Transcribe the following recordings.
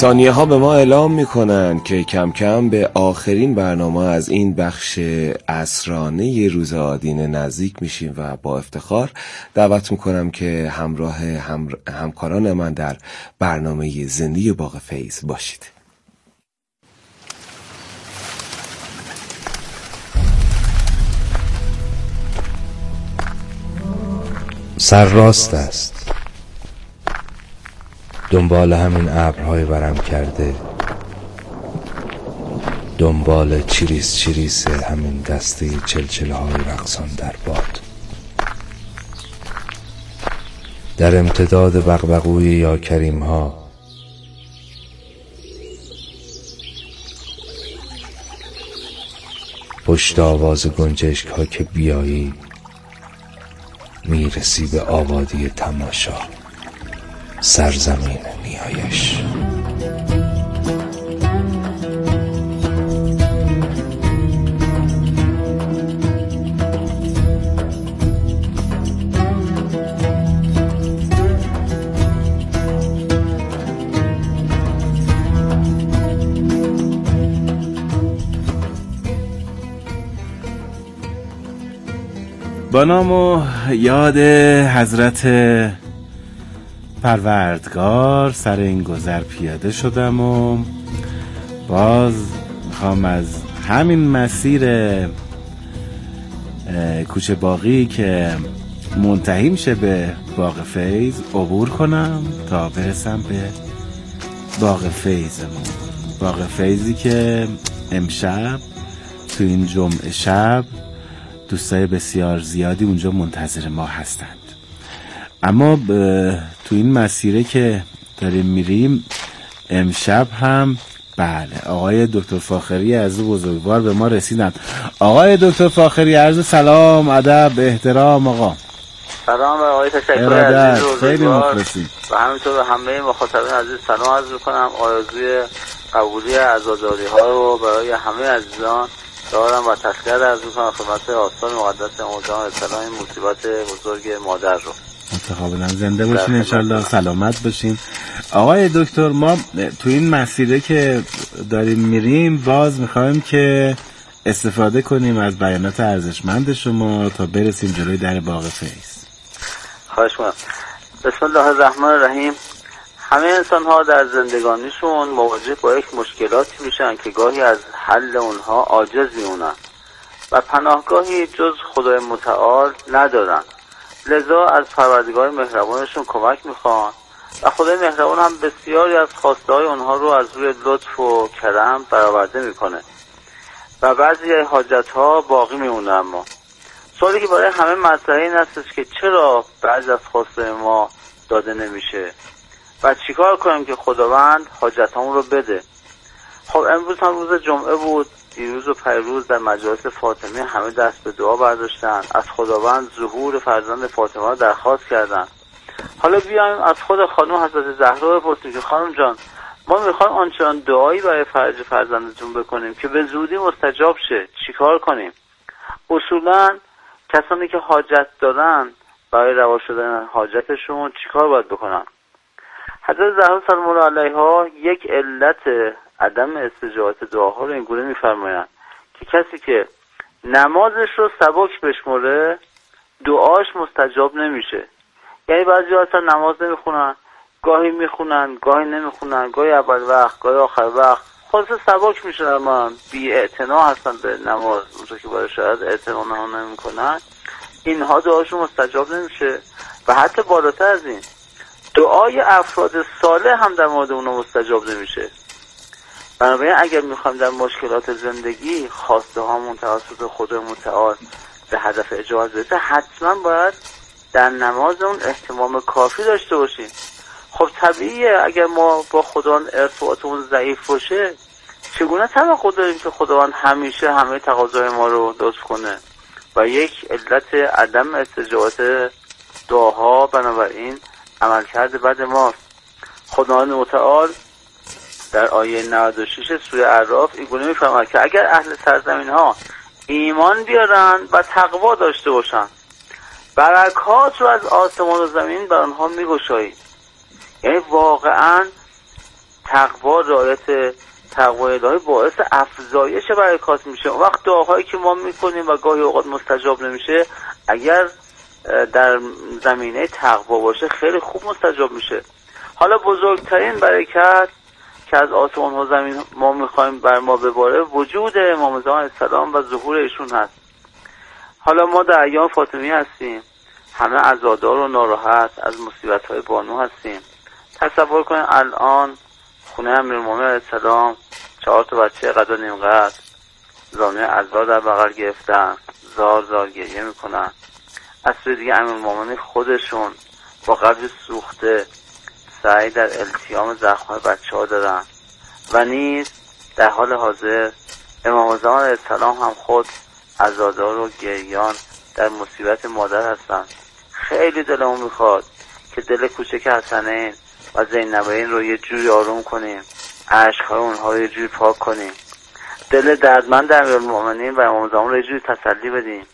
ثانیه ها به ما اعلام میکنن که کم کم به آخرین برنامه از این بخش عصرانه روز آدینه نزدیک میشیم و با افتخار دعوت میکنم که همراه همکاران من در برنامه زندگی باغ فیض باشید. سرراست است، دنبال همین ابرهای ورم کرده، دنبال چیریس چیریس همین دسته چلچله های رقصان در باد، در امتداد بغبغوی یا کریم ها، پشت آواز گنجشک ها که بیایی میرسی به آبادی تماشا، سرزمین نیایش. با نام و یاد حضرت پروردگار سر این گذر پیاده شدم و باز میخوام از همین مسیر کوچه باغی که منتهی میشه به باغ فیض عبور کنم تا برسم به باغ فیضمون، باغ فیضی که امشب تو این جمعه شب دوستای بسیار زیادی اونجا منتظر ما هستند. اما تو این مسیره که داریم میریم امشب هم بله آقای دکتر فاخری عزیز بزرگوار به ما رسیدند. آقای دکتر فاخری عرض سلام، ادب، احترام. آقا سلام آقای، تشکر عزیز خیلی مخلصیم و همینطور به همه مخاطبین عزیز سلام عرض میکنم. آرزوی قبولی عزاداری ها رو برای همه عزیزان دارم و تسلیت عرض میکنم خدمت آستان مقدس امام اسلام این مصیبت بزرگ مادر رو. متقابلا زنده باشین انشالله، سلامت باشین. آقای دکتر ما تو این مسیره که داریم میریم باز میخوایم که استفاده کنیم از بیانات ارزشمند شما تا برسیم جلوی در باغ فیض. خواهش می‌کنم. بسم الله الرحمن الرحیم. همه انسان ها در زندگانیشون مواجه با یک مشکلاتی میشن که گاهی از حل اونها عاجز میمونن و پناهگاهی جز خدای متعال ندارن، لذا از پروردگار مهربانشون کمک میخوان و خدای مهربان هم بسیاری از خواسته های اونها رو از روی لطف و کرم برآورده میکنه و بعضی حاجت ها باقی میمونه. اما سوالی که برای همه مطرحه این هستش که چرا بعضی از خواسته ما داده نمیشه و چیکار کنیم که خداوند حاجتامون رو بده. خب امروز هم روز جمعه بود، دیروز و پیروز در مجالس فاطمه همه دست به دعا برداشتن، از خداوند ظهور فرزند فاطمه رو درخواست کردن. حالا بیایم از خود خانم حضرت زهرا بپرسیم که خانم جان ما میخوایم آنچنان دعایی برای فرج فرزندتون بکنیم که به زودی مستجاب شه، چیکار کنیم؟ اصولا کسانی که حاجت دارن برای روا شدن حاجتشون چیکار باید بکنن؟ حضرت زهرا سلام الله علیها یک علت عدم استجابت دعاها رو اینگونه میفرمایند که کسی که نمازش رو سبک بشمره دعاش مستجاب نمیشه. یعنی بعضی اصلا نماز نمیخونن، گاهی میخونن گاهی نمیخونن، گاهی اول وقت گاهی آخر وقت، خلاصه سبک میشن اما بی اعتنا هستن به نماز، اونجا که باید شاید اعتنا نمیکنن، اینها دعاشون مستجاب نمیشه. و حتی بالاتر از این دعای افراد صالح هم در مورد اونها مستجاب نمیشه. بنابراین اگر میخوایم در مشکلات زندگی خواسته هامون توسط خدای متعال به هدف اجابت برسه حتما باید در نماز اون اهتمام کافی داشته باشیم. خب طبیعیه اگر ما با خداوند ارتباطمون ضعیف باشه چگونه توقع داریم که خداوند همیشه همه تقاضای ما رو لطف کنه؟ و یک علت عدم استجابت دعاها بنابراین عملکرد بد ماست. خداوند متعال در آیه 96 سوره اعراف اینگونه میفرماید که اگر اهل سرزمین ها ایمان بیارن و تقوا داشته باشن برکات رو از آسمان و زمین بر آنها میگشاییم. یعنی واقعا تقوا، رعایت تقوای الهی باعث افزایش برکات میشه. اون وقت دعاهایی که ما میکنیم و گاهی اوقات مستجاب نمیشه، اگر در زمینه تقوا باشه خیلی خوب مستجاب میشه. حالا بزرگترین برکت که از آسمان و زمین ما میخوایم بر ما بباره وجود امام زمان علیه السلام و ظهور ایشون هست. حالا ما در ایام فاطمی هستیم، همه عزادار و ناراحت از مصیبت‌های بانو هستیم. تصور کنید الان خونه امیرالمومنین علیه السلام 4 تا بچه قد و نیم قد زانوی عزا در بغل گرفتن، زار زار گریه میکنن. از سوی دیگه امیرالمومنین خودشون با قلب سوخته سعی در التیام زخم‌های بچه‌ها دارن و نیز در حال حاضر امام زمان علیه السلام هم خود عزادار و گریان در مصیبت مادر هستن. خیلی دلمون میخواد که دل کوچک حسنین و زینبین رو یه جوری آروم کنیم، اشک‌های اونها رو یه جوری پاک کنیم، دل دردمند امیرالمومنین و امام زمان رو یه جوری تسلی بدیم.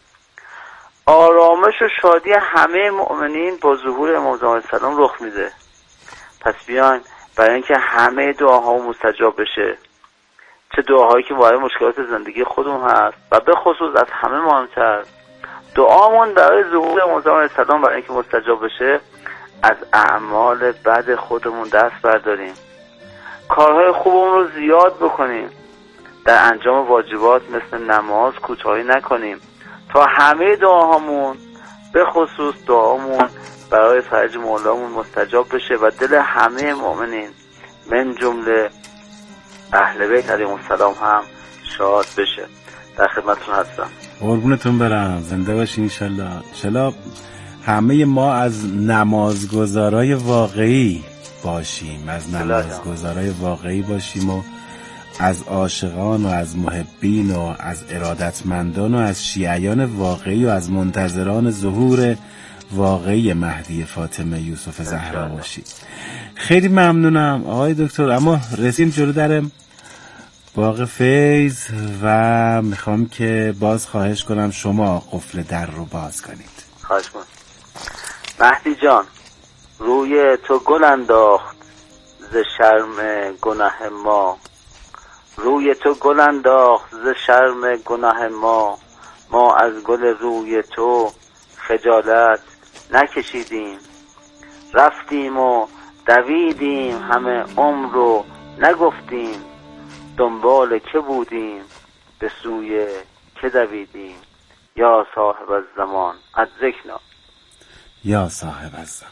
آرامش و شادی همه مؤمنین با ظهور امام زمان علیه السلام رخ میده. پس بیاین برای اینکه همه دعاها مستجاب بشه، چه دعاهایی که برای مشکلات زندگی خودمون هست و به خصوص از همه مهمتر دعامون برای ظهور امام زمان علیه السلام برای اینکه مستجاب بشه، از اعمال بد خودمون دست برداریم، کارهای خوبمون رو زیاد بکنیم، در انجام واجبات مثل نماز کوتاهی نکنیم تا همه دعاهامون به خصوص دعامون برای فرج مولامون مستجاب بشه و دل همه مؤمنین من جمله اهل بیت علیهم السلام هم شاد بشه. در خدمتتون هستم. قربونتون برم، زنده باشین انشالله. انشالله همه ما از نمازگزارای واقعی باشیم، از نمازگزارای واقعی باشیم و از عاشقان و از محبین و از ارادتمندان و از شیعیان واقعی و از منتظران ظهور واقعی مهدی فاطمه یوسف زهرا باشید. خیلی ممنونم آقای دکتر. اما رسیم جلو در باغ فیض و میخوام که باز خواهش کنم شما قفل در رو باز کنید. خواهش کنم. مهدی جان، روی تو گل انداخت ز شرم گناه ما، روی تو گل انداخت ز شرم گناه ما، ما از گل روی تو خجالت نکشیدیم، رفتیم و دویدیم همه عمر رو نگفتیم، دنبال که بودیم به سوی که دویدیم، یا صاحب الزمان ادرکنا. یا صاحب الزمان.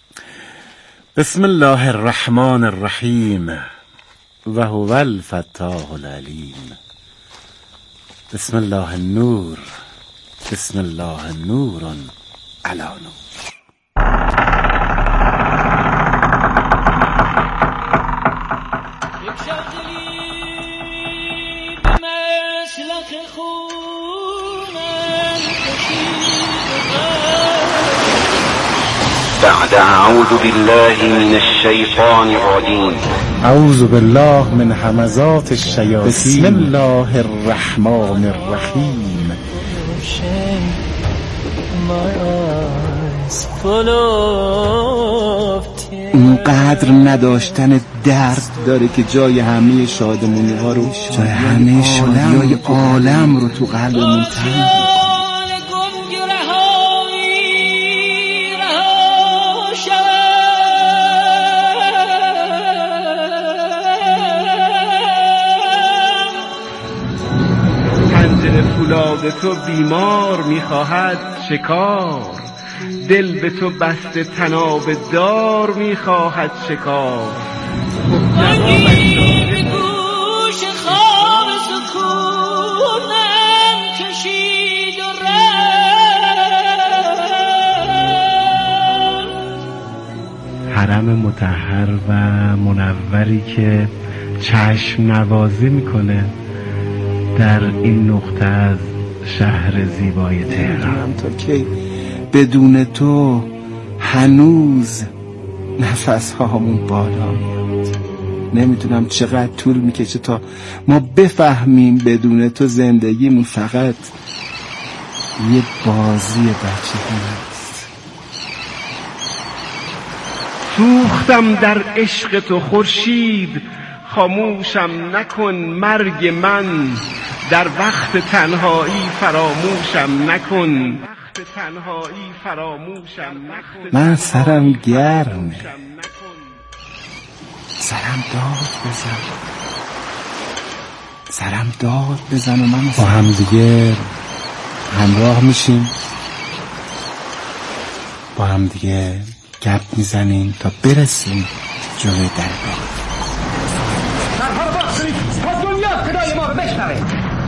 بسم الله الرحمن الرحیم و هو الفتاح العلیم. بسم الله النور، بسم الله نور علی نور. بعد اعوذ بالله من الشیطان الرجیم، اعوذ بالله من همزات الشیاطین، بسم الله الرحمن الرحیم. اونقدر نداشتن درد داره که جای همه شادمونی ها رو، جای همه شادی های عالم رو تو قلبمون تنگ. فولاد تو بیمار میخواهد شکار، دل به تو بسته تناب دار میخواهد شکار. منی به گوش خواب سکونم کشید و رفت. حرم مطهر و منوری که چشم نوازی میکنه در این نقطه از شهر زیبای تهران. تا که بدون تو هنوز نفس هامون بالا میاد. نمیدونم چقدر طول میکشه تا ما بفهمیم بدون تو زندگیمون فقط یه بازی بچگی هست. سوختم در عشق تو خورشید، خاموشم نکن مرگ من، در وقت تنهایی فراموشم نکن. من سرم گرمه، سرم داد بزن و من با هم دیگه همراه میشیم، با هم دیگه گپ میزنیم تا برسیم جلوی درگاه. درها رو باز کنید تا دنیا صدای ما رو بشنوه.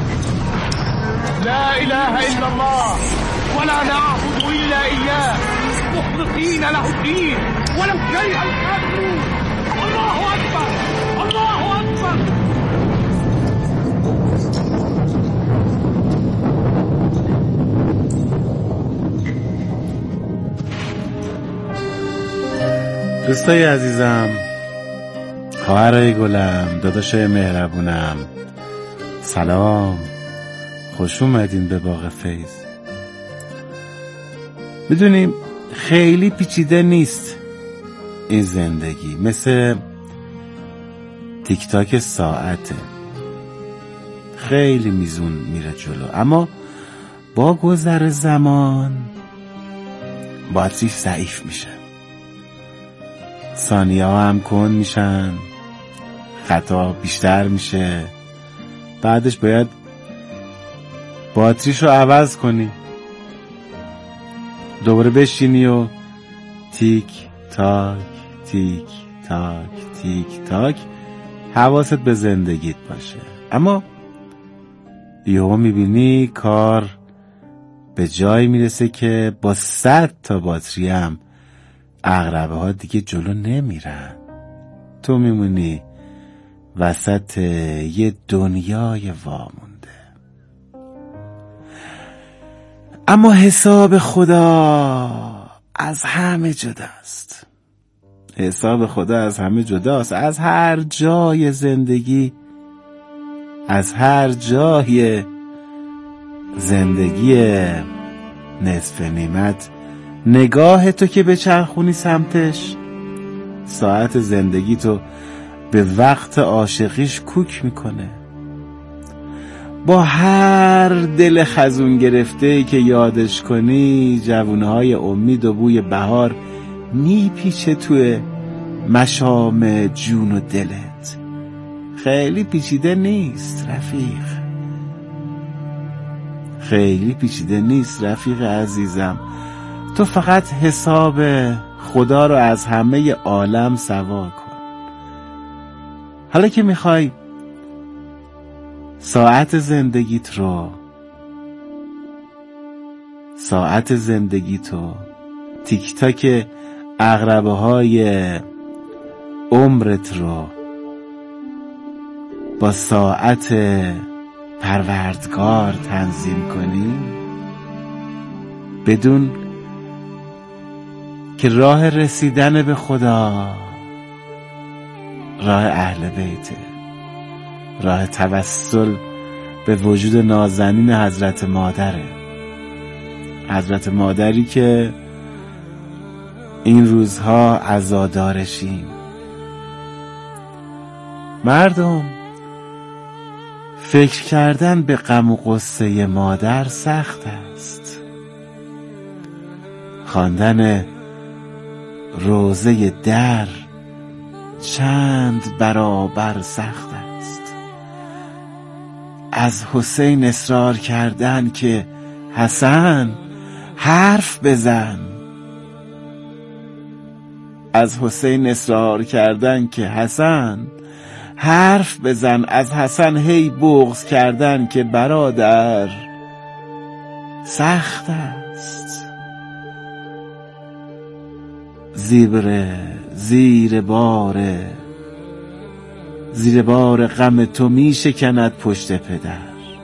لا اله الا الله ولا نعبد الا اياه مخلصين له الدين ولو كره الكافرون. الله اكبر الله اكبر. دوستای عزیزم، خواهرای گلم، داداشای مهربونم، سلام، خوش اومدین به باغ فیض. میدونیم خیلی پیچیده نیست این زندگی، مثل تیک تاک ساعته، خیلی میزون میره جلو، اما با گذر زمان باتریش ضعیف میشه، ثانیه ها هم کند میشن، خطا بیشتر میشه، بعدش باید باتریش رو عوض کنی، دوباره بشینی و تیک تاک تیک تاک تیک تاک حواست به زندگیت باشه. اما یهو میبینی کار به جایی میرسه که با 100 تا باتری هم عقربه ها دیگه جلو نمیرن، تو میمونی وسط یه دنیای وامونده. اما حساب خدا از همه جداست، حساب خدا از همه جداست، از هر جای زندگی، از هر جای زندگی نصف نیمت نگاه تو که بچرخونی سمتش، ساعت زندگی تو به وقت عاشقیش کوک میکنه. با هر دل خزون گرفته‌ای که یادش کنی، جوونهای امید و بوی بهار میپیچه توی مشام جون و دلت. خیلی پیچیده نیست رفیق، خیلی پیچیده نیست رفیق عزیزم، تو فقط حساب خدا رو از همه عالم سوا کن. حالا که میخوای ساعت زندگیتو تیک تاک عقربه های عمرت رو با ساعت پروردگار تنظیم کنی، بدون که راه رسیدن به خدا راه اهل بیته، راه توسل به وجود نازنین حضرت مادره، حضرت مادری که این روزها عزادارشیم. مردم، فکر کردن به غم و غصه مادر سخت است، خواندن روزه در چند برابر سخت است. از حسین اصرار کردن که حسن حرف بزن، از حسین اصرار کردن که حسن حرف بزن، از حسن هی بغض کردن که برادر سخت است. زیر بار غم تو می شکند پشت پدر،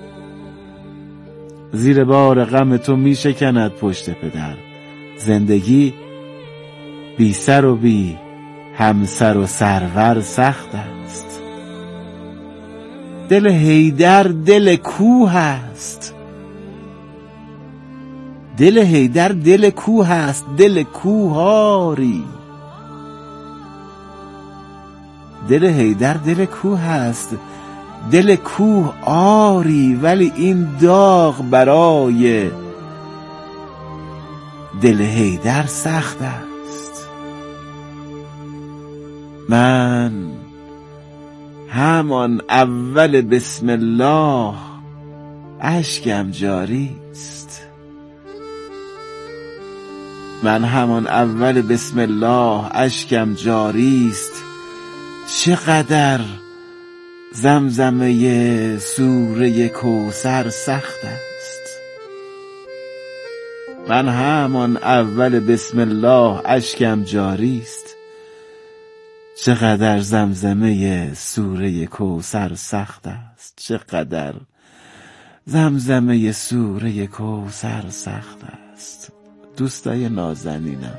زیر بار غم تو می شکند پشت پدر. زندگی بی سر و بی همسر و سرور سخت است. دل حیدر دل کوه است، دل حیدر دل کوه است، دل کوهاری دل حیدر دل کوه هست، دل کوه آری، ولی این داغ برای دل حیدر سخت است. من همان اول بسم الله اشکم جاری است. من همان اول بسم الله اشکم جاری است. چقدر زمزمه سوره کوثر سخت است. من همان اول بسم الله اشکم جاری است. چقدر زمزمه سوره کوثر سخت است. چقدر زمزمه سوره کوثر سخت است. دوستای نازنینم،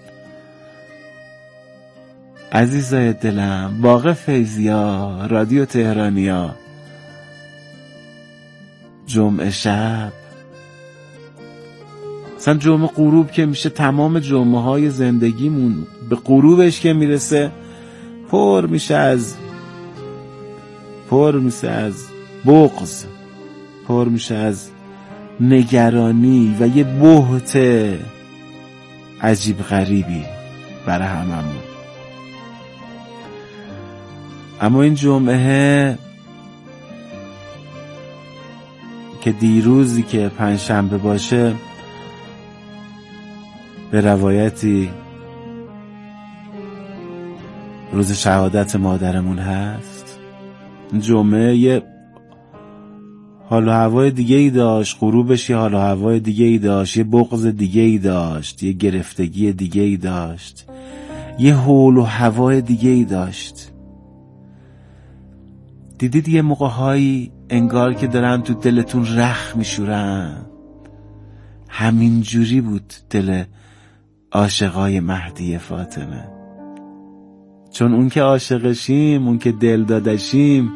عزیزای دلم، باغ فیضیا، رادیو تهرانیا، جمعه شب، مثلا جمعه غروب که میشه تمام جمعه های زندگیمون به غروبش که میرسه پر میشه از بغض، پر میشه از نگرانی و یه بهت عجیب غریبی برای هممون. اما این جمعه که دیروزی که پنجشنبه باشه به روایتی روز شهادت مادرمون هست، جمعه یه حال و هوای دیگه ای داشت، غروبش یه حال و هوای دیگه ای داشت، یه بغض دیگه ای داشت، یه گرفتگی دیگه ای داشت، یه حال و هوای دیگه ای داشت. دیدید یه موقع‌هایی انگار که دارن تو دلتون رخ میشورن. همین جوری بود دل عاشقای مهدی فاطمه. چون اون که عاشقشیم، اون که دل دادشیم،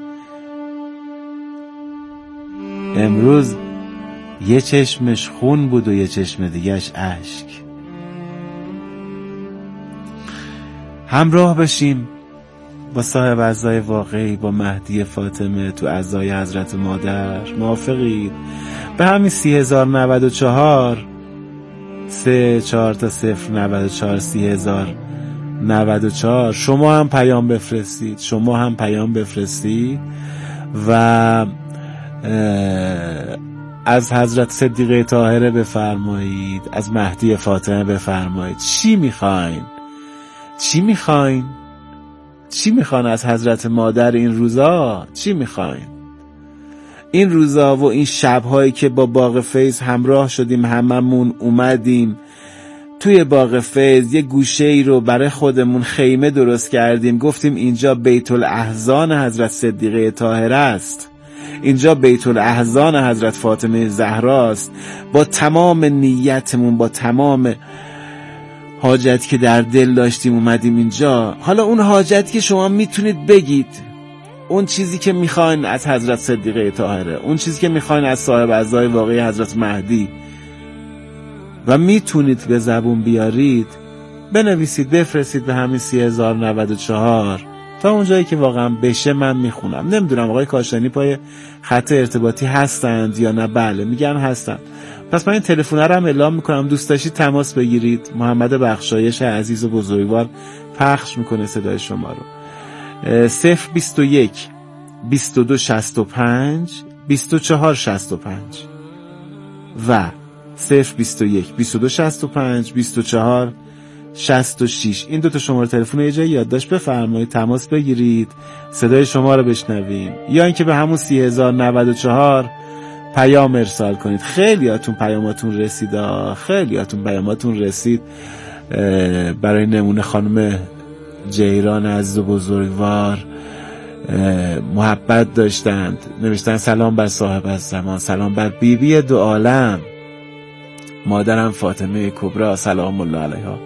امروز یه چشمش خون بود و یه چشم دیگهش اشک. همراه بشیم با صاحب عزای واقعی، با مهدی فاطمه تو عزای حضرت مادر. موافقید؟ به همین 30,094 34 تا 094 30,094 شما هم پیام بفرستید و از حضرت صدیقه طاهره بفرمایید، از مهدی فاطمه بفرمایید. چی میخواین از حضرت مادر این روزا؟ چی میخواین این روزا و این شبهایی که با باغ فیض همراه شدیم، هممون اومدیم توی باغ فیض، یه گوشه ای رو برای خودمون خیمه درست کردیم، گفتیم اینجا بیت الاحزان حضرت صدیقه طاهره است، اینجا بیت الاحزان حضرت فاطمه زهراست. با تمام نیتمون، با تمام حاجتی که در دل داشتیم اومدیم اینجا. حالا اون حاجتی که شما میتونید بگید، اون چیزی که میخواین از حضرت صدیقه طاهره، اون چیزی که میخواین از صاحب عزای واقعی حضرت مهدی و میتونید به زبون بیارید، بنویسید، بفرستید به همین 30,094 تا اونجایی که واقعا بشه من میخونم. نمیدونم آقای کاشانی پای خط ارتباطی هستند یا نه. بله میگن هستند. پس من این تلفن رو هم اعلام میکنم، دوست داشتید تماس بگیرید. محمد بخشایش عزیز و بزرگوار پخش میکنه صدای شما رو. 021 2265 2465 و 021 2265 2466. این دوتا شماره تلفن یه جایی یادداشت بفرمایید، تماس بگیرید، صدای شما رو بشنویم، یا اینکه به همون 30,094 پیام ارسال کنید. خیلیاتون پیاماتون رسید. برای نمونه خانم جیران عزیز و بزرگوار محبت داشتند، نوشتن سلام بر صاحب الزمان، سلام بر بیبی دو عالم مادرم فاطمه کبرا سلام الله علیها.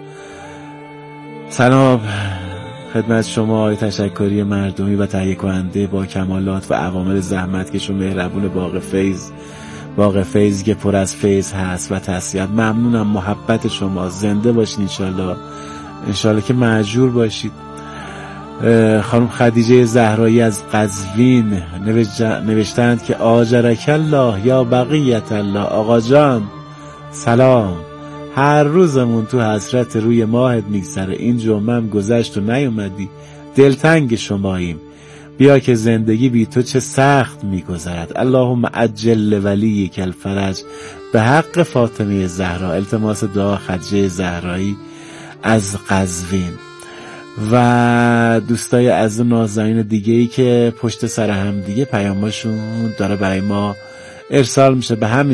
سلام خدمت شما آقای تشکری مردمی و تهیه کننده با کمالات و عوامل زحمتکش و مهربون باغ فیض که پر از فیض هست و تسلیت. ممنونم، محبت شما، زنده باشین انشالله که مأجور باشید. خانم خدیجه زهرایی از قزوین نوشتند که آجرک الله یا بقیت الله. آقا جان سلام، هر روزمون تو حسرت روی ماهت میگذره، این جمعه هم گذشت و نیومدی، دلتنگ شماییم، بیا که زندگی بی تو چه سخت میگذرد. اللهم عجل ولیک الفرج. به حق فاطمه زهرا. التماس دعا خدیجه زهرایی از قزوین. و دوستای عزیز نازنین دیگه‌ای که پشت سر هم دیگه پیاماشون داره برای ما ارسال میشه به همین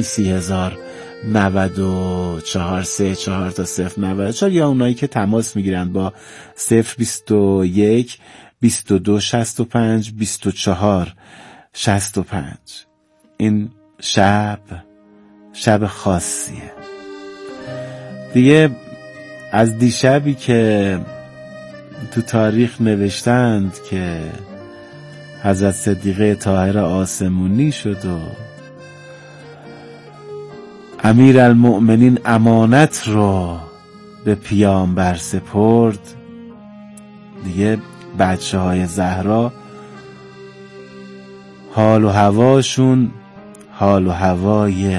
30,094 34 تا 094 یا اونایی که تماس میگیرن با 021 22 65 24 65. این شب خاصیه دیگه. از دیشبی که تو تاریخ نوشتند که حضرت صدیقه طاهره آسمونی شد و امیر المؤمنین امانت رو به پیامبر سپرد، دیگه بچه های زهرا حال و هواشون حال و هوای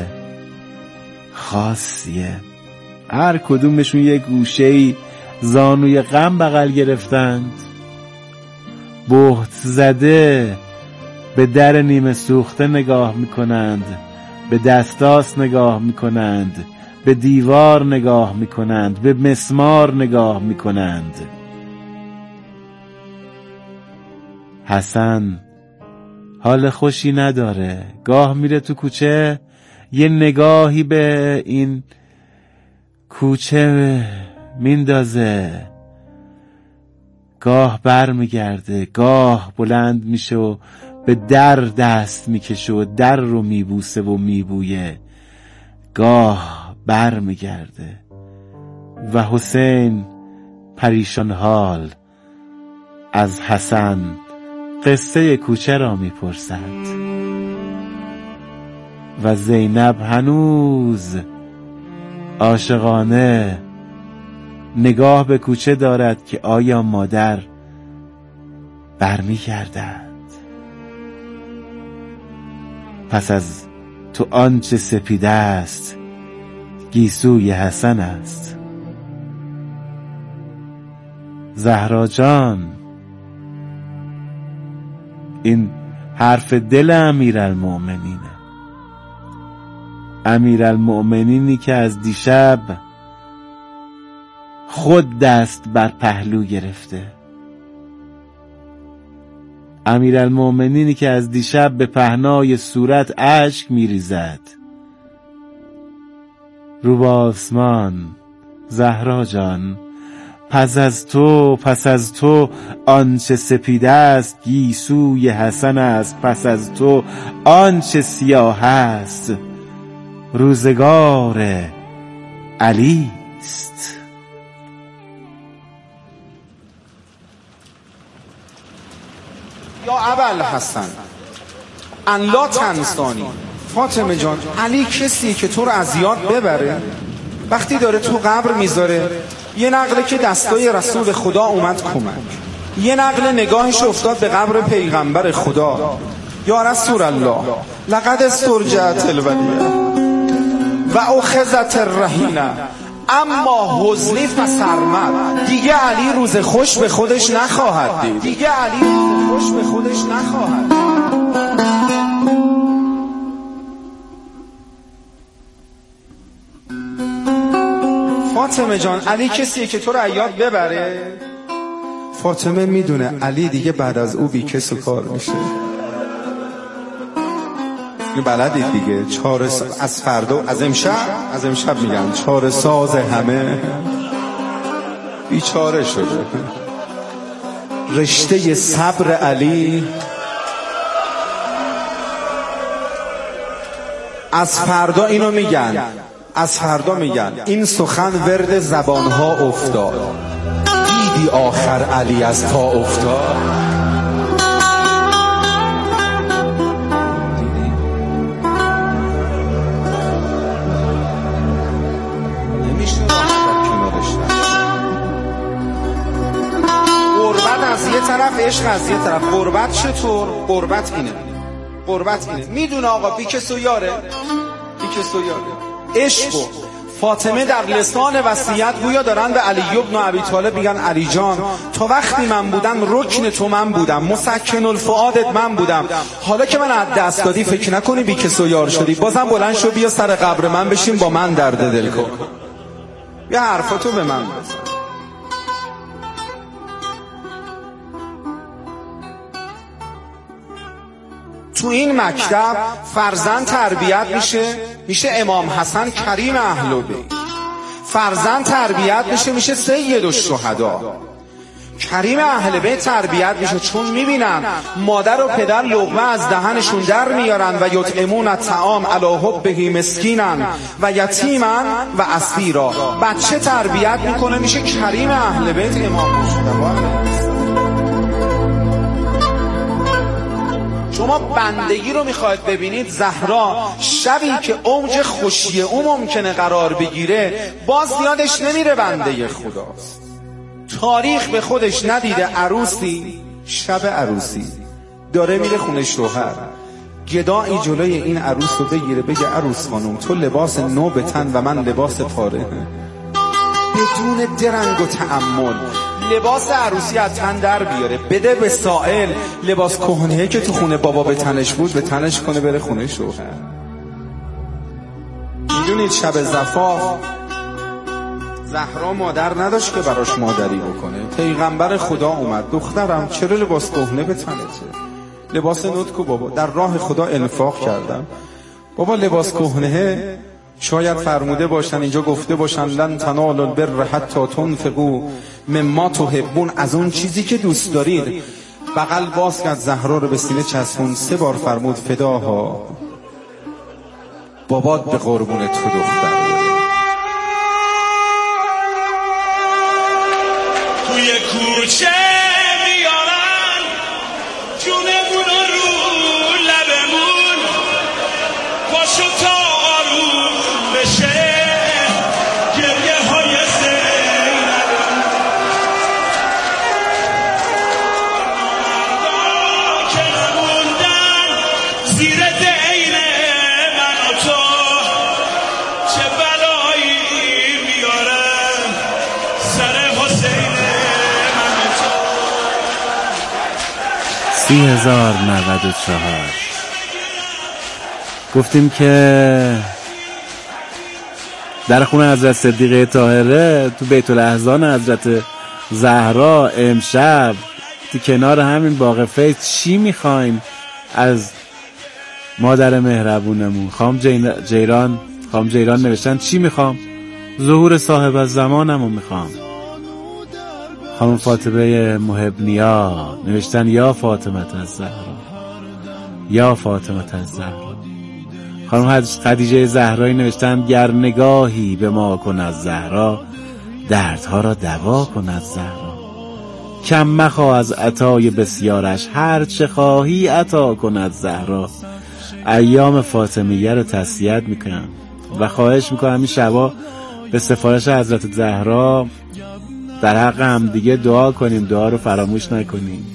خاصیه. هر کدومشون یه گوشه‌ای زانوی غم بغل گرفتند، بهت زده به در نیمه سوخته نگاه میکنند، به دستاس نگاه میکنند، به دیوار نگاه میکنند، به مسمار نگاه میکنند. حسن حال خوشی نداره، گاه میره تو کوچه یه نگاهی به این کوچه میندازه، گاه بر میگرده، گاه بلند میشه و به در دست میکشه و در رو میبوسه و میبویه، گاه بر میگرده. و حسین پریشان حال از حسن قصه کوچه را میپرسد و زینب هنوز عاشقانه نگاه به کوچه دارد که آیا مادر برمیگردد. پس از تو آنچه سپیده است گیسوی حسن است. زهرا جان، این حرف دل امیرالمؤمنینه، امیرالمؤمنینی که از دیشب خود دست بر پهلو گرفته، امیرالمؤمنینی که از دیشب به پهنای صورت اشک میریزد. رو به آسمان زهرا جان، پس از تو آنچه سپیده است گیسوی حسن است، پس از تو آنچه سیاه است روزگار علی است. یا ابوالحسن ان لا تنسانی. فاطمه جان، علی کسی که تو رو از یاد ببره؟ وقتی داره تو قبر میذاره، یه نقله که دستای رسول خدا اومد کمک، یه نقله نگاهش افتاد به قبر پیغمبر خدا. یا رسول الله لقد استرجعت الولیه و اخذت الرهینه اما حزنی فسرمد. دیگه علی روز خوش به خودش نخواهد دید، دیگه علی روز خوش به خودش نخواهد دید. فاطمه جان، علی کسیه که تو رو عیاد ببره؟ فاطمه میدونه علی دیگه بعد از او بی کس و کار میشه. بلدید دیگه، از فردا، از امشب میگن چاره ساز همه بیچاره شده. رشته صبر علی از فردا اینو میگن، از فردا میگن این سخن ورد زبانها افتاد. دیدی آخر علی از تا افتاد. یه طرف عشق از یه طرف. قربت چطور؟ قربت اینه میدونه آقا بیکس و یاره. عشقو فاطمه در لسان وصیت گویا دارن به علی بن ابی طالب میگن علی جان تا وقتی من بودم رکن تو من بودم، مسکن الفؤادت من بودم، حالا که من از دست دادی فکر نکنی بیکس و یار شدی، بازم بلند شو بیا سر قبر من بشین با من درد دل کن، بیا حرفاتو به من بزن. تو این مکتب فرزند تربیت میشه امام حسن کریم اهل بیت، فرزند تربیت میشه سید الشهدا، کریم اهل بیت تربیت میشه چون میبینن مادر و پدر لقمه از دهنشون در میارن و یطعمون الطعام علی حبه مسکینا و یتیما و اسیرا. بچه تربیت میکنه میشه کریم اهل بیت امام مجتبی. شما بندگی رو میخواید ببینید، زهرا شبی که اوج خوشی او ممکنه قرار بگیره باز یادش نمیره بنده خداست. تاریخ به خودش ندیده عروسی، شب عروسی داره میره خونه شوهر، گدایی جلوی این عروس رو بگیره بگه عروس خانم تو لباس نو به تن و من لباس پاره، بدون درنگ و تأمل لباس عروسی از تن در بیاره بده به سائل، لباس کهنه که تو خونه بابا به تنش بود به تنش کنه بره خونه شوهر. میدونید شب زفاف زهرا مادر نداشت که براش مادری بکنه، پیغمبر خدا اومد دخترم چرا لباس کهنه به تنته؟ لباس نوت کو بابا، در راه خدا انفاق کردم بابا، لباس کهنه شاید فرموده باشن اینجا گفته باشن لن تنالوا البر حتی تنفقوا مما تحبون، از اون چیزی که دوست دارید. بغل باز کرد زهرا رو به سینه چسبون 3 بار فرمود فداها بابات به قربون تو دختر. توی کوچه میارن جونمون رو لبمون، پاشو تا آروم بشه گریه های زینبمون، که نموندن زیر دین من و تو، چه بلایی میارن سر حسین. 30,094 گفتیم که در خونه حضرت صدیقه طاهره تو بیت الاحزان حضرت زهرا امشب تو کنار همین باغ فیض چی میخواین از مادر مهربونمون؟ خانم جیران نوشتن چی میخوام؟ ظهور صاحب از زمانمو میخوام. خانم فاطمه محبنیا نوشتن یا فاطمه الزهرا، یا فاطمه الزهرا. خانم خدیجه زهرایی نوشتن گر نگاهی به ما کن از زهرا، دردها را دوا کن از زهرا. کم مخواه از عطای بسیارش، هر چه خواهی عطا کن از زهرا. ایام فاطمیه رو تسلیت میکنم و خواهش میکنم این شبا به سفارش حضرت زهرا در حق هم دیگه دعا کنیم، دعا رو فراموش نکنیم.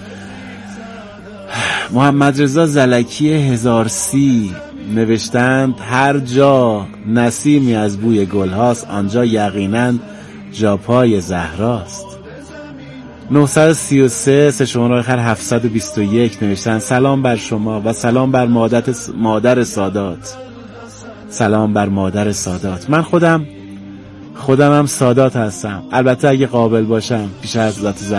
محمد رضا زلکی 1030 نوشتند هر جا نسیمی از بوی گل هاست آنجا یقیناً جا پای زهراست. 933 شماره آخر 721 نوشتن سلام بر شما و سلام بر مادر سادات. سلام بر مادر سادات. من خودم هم سادات هستم، البته اگه قابل باشم پیش از ذات